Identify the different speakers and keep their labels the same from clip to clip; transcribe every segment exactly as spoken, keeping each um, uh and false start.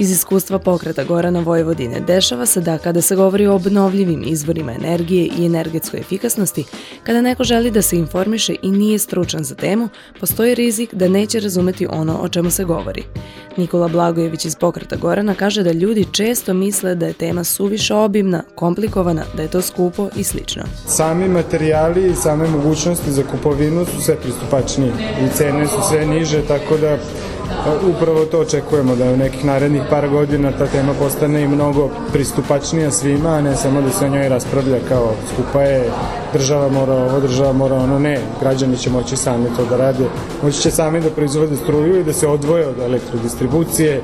Speaker 1: Iz iskustva pokreta Gorana Vojvodine dešava se da kada se govori o obnovljivim izvorima energije i energetskoj efikasnosti, kada neko želi da se informiše i nije stručan za temu, postoji rizik da neće razumeti ono o čemu se govori. Nikola Blagojević iz pokreta Gorana kaže da ljudi često misle da je tema suviše obimna, komplikovana, da je to skupo i slično.
Speaker 2: Sami materijali i same mogućnosti za kupovinu su sve pristupačniji i cene su sve niže, tako da upravo to očekujemo, da u nekih narednih par godina ta tema postane i mnogo pristupačnija svima, a ne samo da se o njoj raspravlja kao skupa je, država mora ovo, država mora ono, ne, građani će moći sami to da rade, moći će sami da proizvode struju i da se odvoje od elektrodistribucije,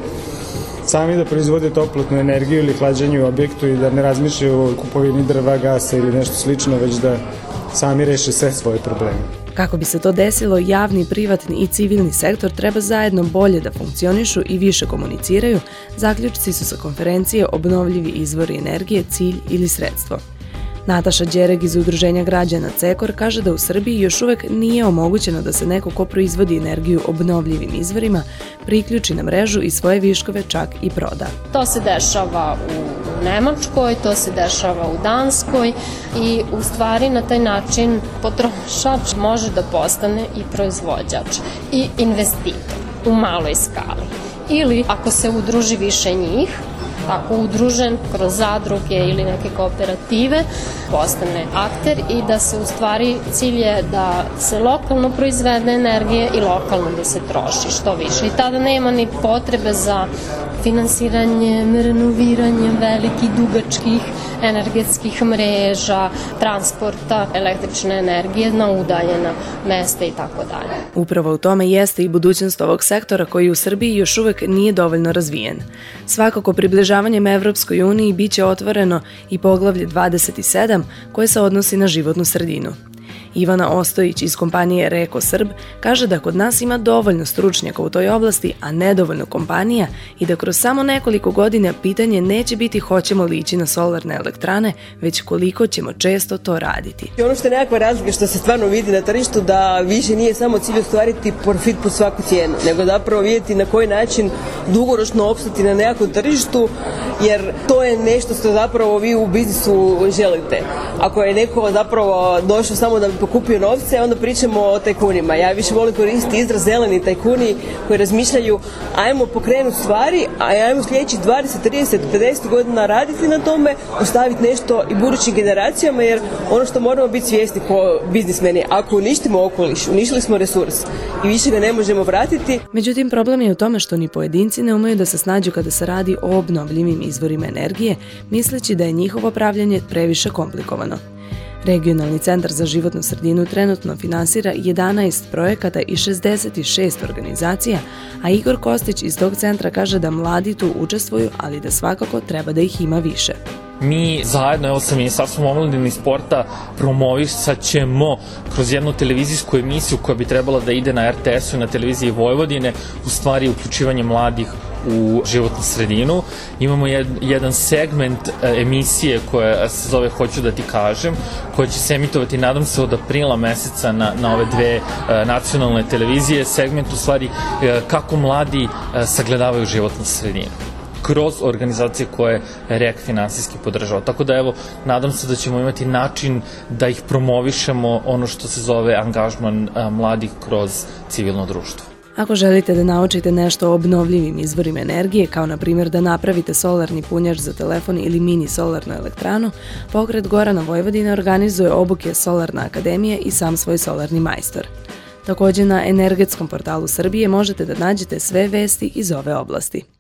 Speaker 2: sami da proizvode toplotnu energiju ili hlađenje u objektu i da ne razmišljaju o kupovini drva, gasa ili nešto slično, već da sami reše sve svoje probleme.
Speaker 1: Kako bi se to desilo, javni, privatni i civilni sektor treba zajedno bolje da funkcionišu i više komuniciraju, zaključci su sa konferencije Obnovljivi izvori energije, cilj ili sredstvo. Nataša Đereg iz Udruženja građana Cekor kaže da u Srbiji još uvek nije omogućeno da se neko ko proizvodi energiju obnovljivim izvorima priključi na mrežu i svoje viškove čak i proda.
Speaker 3: To se dešava u Nemačkoj, to se dešava u Danskoj i u stvari na taj način potrošač može da postane i proizvođač i investitor u maloj skali. Ili ako se udruži više njih, tako udružen kroz zadruge ili neke kooperative, postane akter i da se u stvari cilj je da se lokalno proizvede energije i lokalno da se troši što više. I tada nema ni potrebe za finansiranjem, renoviranjem velikih, dugačkih energetskih mreža, transporta električne energije na udaljena mesta i tako dalje.
Speaker 1: Upravo u tome jeste i budućnost ovog sektora koji u Srbiji još uvek nije dovoljno razvijen. Svakako približavanjem Evropskoj uniji biće otvoreno i poglavlje dvadeset sedam koje se odnosi na životnu sredinu. Ivana Ostojić iz kompanije Reko Srb kaže da kod nas ima dovoljno stručnjaka u toj oblasti, a nedovoljno kompanija i da kroz samo nekoliko godina pitanje neće biti hoćemo li ići na solarne elektrane, već koliko ćemo često to raditi.
Speaker 4: Ono što je nekakva razlika što se stvarno vidi na tržištu da više nije samo cilj ostvariti profit po svaku cijenu, nego zapravo vidjeti na koji način dugoročno opstati na nekakvom tržištu, jer to je nešto što zapravo vi u biznisu želite. Ako je neko zapravo došao samo da bi pokupio novce, onda pričamo o tajkunima. Ja više volim koristiti izraz zeleni tajkuni koji razmišljaju ajmo pokrenuti stvari, a ajmo sljedećih dvadeset, trideset, pedeset godina raditi na tome, ostaviti nešto i budućim generacijama, jer ono što moramo biti svjesni kao biznismeni, ako uništimo okoliš, uništili smo resurs i više ga ne možemo vratiti.
Speaker 1: Međutim, problem je u tome što ni pojedinci ne umeju da se snađu kada se radi o obnovljivim izvorima energije, misleći da je njihovo pravljanje previše komplikovano. Regionalni centar za životnu sredinu trenutno finansira jedanaest projekata i šezdeset šest organizacija, a Igor Kostić iz tog centra kaže da mladi tu učestvuju, ali da svakako treba da ih ima više.
Speaker 5: Mi zajedno, evo sa Ministarstvom omladine i sporta, promovisat ćemo kroz jednu televizijsku emisiju koja bi trebala da ide na er te esu i na televiziji Vojvodine, u stvari uključivanje mladih u životnu sredinu. Imamo jed, jedan segment emisije koja se zove Hoću da ti kažem, koja će se emitovati, nadam se, od aprila meseca na, na ove dve nacionalne televizije. Segment u stvari kako mladi sagledavaju životnu sredinu kroz organizacije koje R E K finansijski podržava. Tako da evo, nadam se da ćemo imati način da ih promovišemo, ono što se zove angažman mladih kroz civilno društvo.
Speaker 1: Ako želite da naučite nešto o obnovljivim izvorima energije, kao na primjer da napravite solarni punjač za telefon ili mini solarnu elektranu, pokret Gorana Vojvodine organizuje obuke Solarna akademija i Sam svoj solarni majstor. Također na energetskom portalu Srbije možete da nađete sve vesti iz ove oblasti.